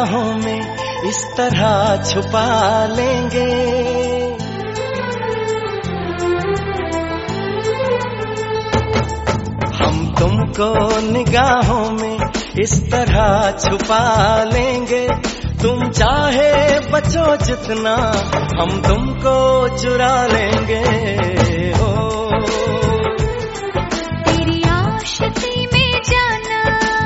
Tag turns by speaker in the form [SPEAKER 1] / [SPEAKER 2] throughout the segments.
[SPEAKER 1] निगाहों में इस तरह छुपा लेंगे। हम तुमको निगाहों में इस तरह छुपा लेंगे। तुम चाहे बचो जितना, हम तुमको चुरा लेंगे। हो
[SPEAKER 2] तेरी आशिकी में जाना,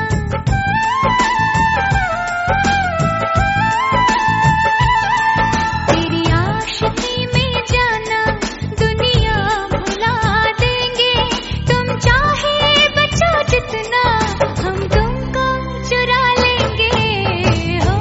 [SPEAKER 2] तेरी आशिकी में जाना, दुनिया भुला देंगे। तुम चाहे बचो जितना, हम तुमको चुरा लेंगे। हो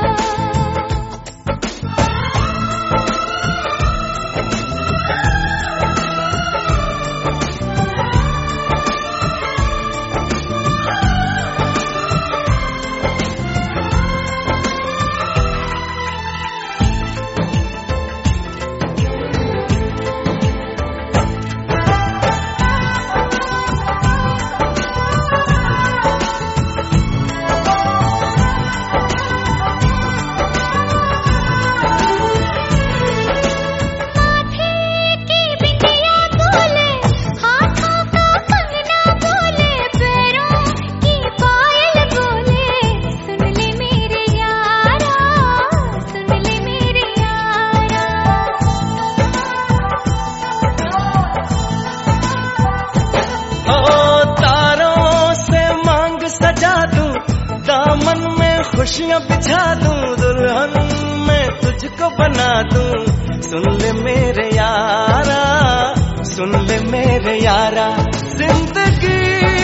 [SPEAKER 1] खुशियाँ बिछा दूं, दुल्हन मैं तुझको बना दूं। सुन ले मेरे यारा, सुन ले मेरे यारा, जिंदगी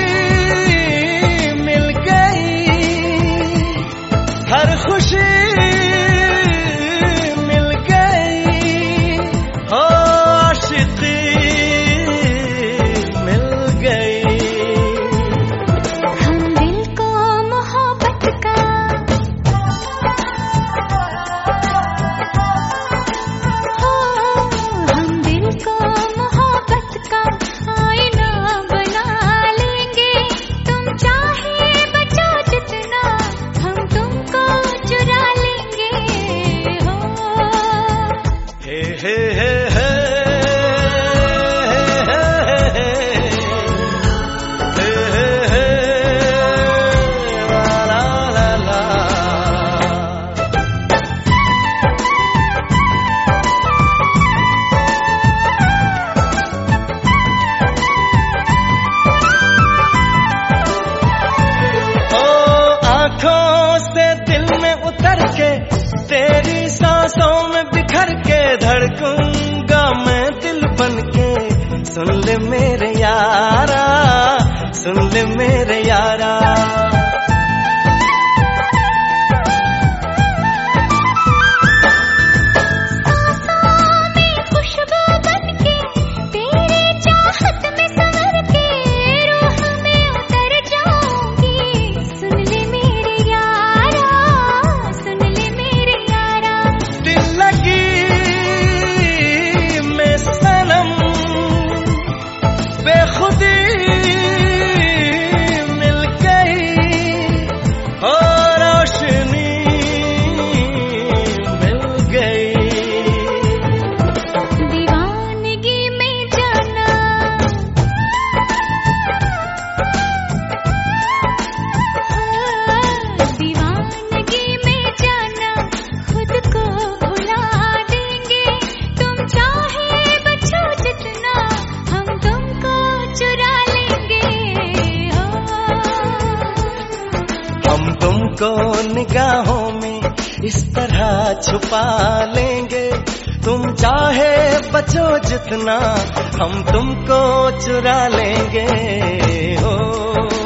[SPEAKER 1] मिल गई, हर खुशी मिल गई। हो आशिकी मिल गई।
[SPEAKER 2] हम दिल को मोहब्बत का, हम दिल को मोहब्बत का आईना बना लेंगे। तुम चाहे बचो जितना, हम तुमको चुरा लेंगे। हो
[SPEAKER 1] हे हे हे हे तेरी सांसों में बिखर के धड़कूंगा मैं दिल बनके। सुन ले मेरे यारा, सुन ले मेरे यारा। तुमको निगाहों में इस तरह छुपा लेंगे। तुम चाहे बचो जितना, हम तुमको चुरा लेंगे। हो